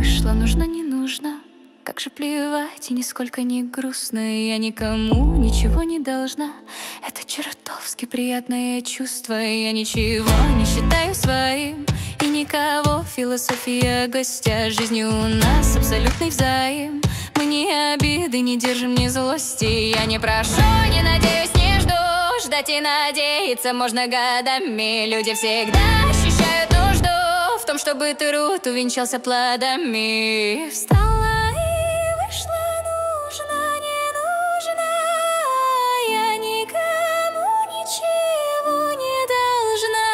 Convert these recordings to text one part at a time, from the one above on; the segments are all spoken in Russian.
вышло, нужно, не нужно. Как же плевать, и нисколько не грустно. Я никому ничего не должна. Это чертовски приятное чувство. Я ничего не считаю своим и никого. Философия гостя жизни у нас абсолютный взаим. Мы ни обиды не держим, ни злости. Я не прошу, не надеюсь, не жду. Ждать и надеяться можно годами. Люди всегда ощущают нужду в том, чтобы труд увенчался плодами. Встала и вышла, нужно, не нужно. Я никому ничего не должна.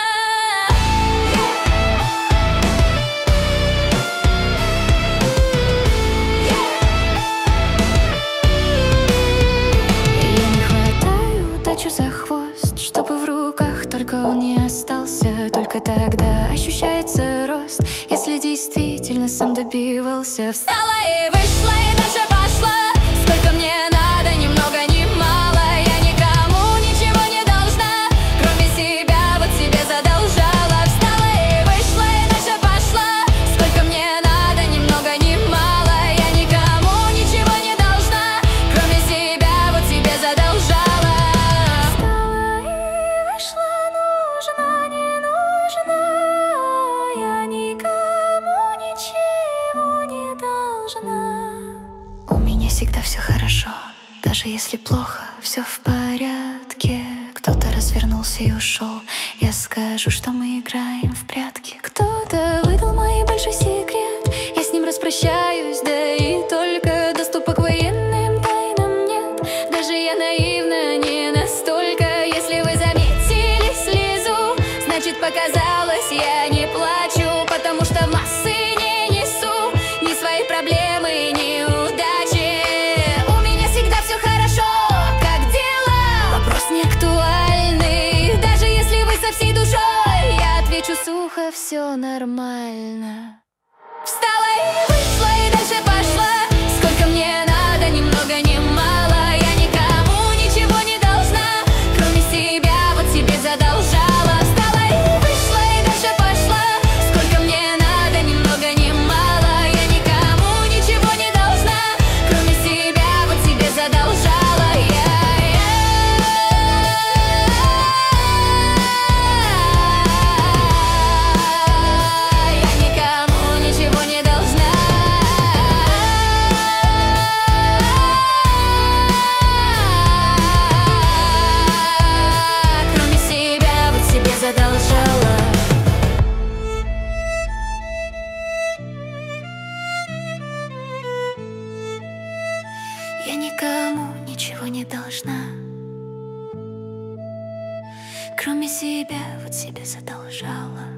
Я не хватаю удачу за хвост, чтобы в руках только он не остался. Только тогда ощущается рост, если действительно сам добивался. Встала и вышла, и дальше пошла. Сколько мне надо, ни много ни мало. Я никому ничего не должна, кроме себя, вот себе задолжала. Встала и вышла, и дальше пошла. Сколько мне надо, ни много ни мало. Я никому ничего не должна, кроме себя, вот себе задолжала. Встала и вышла, нужно, не нужно. Я никому ничего не должна. У меня всегда все хорошо, даже если плохо, все в порядке. Кто-то развернулся и ушел, я скажу, что мы играем в прятки. Кто-то выдал мой большой секрет, я с ним распрощаюсь, да и только доступа к военным тайнам нет. Даже я наивна не настолько. Если вы заметили слезу, значит показалось, я не плачу, потому что массы не несу ни свои проблемы, ни удачи. У меня всегда все хорошо, как дела? Вопрос не актуальный. Даже если вы со всей душой, я отвечу сухо, все нормально. Встала и вышла, и дальше пошла. Сколько мне надо, ни много ни мало. Я никому ничего не должна, кроме себя, вот себе задолжала. Встала и вышла, и дальше пошла. Сколько мне надо, ни много ни мало. Я никому ничего не должна, кроме себя, вот себе задолжала. Я никому ничего не должна, кроме себя, вот себе задолжала. Я никому ничего не должна, кроме себя, вот себе задолжала.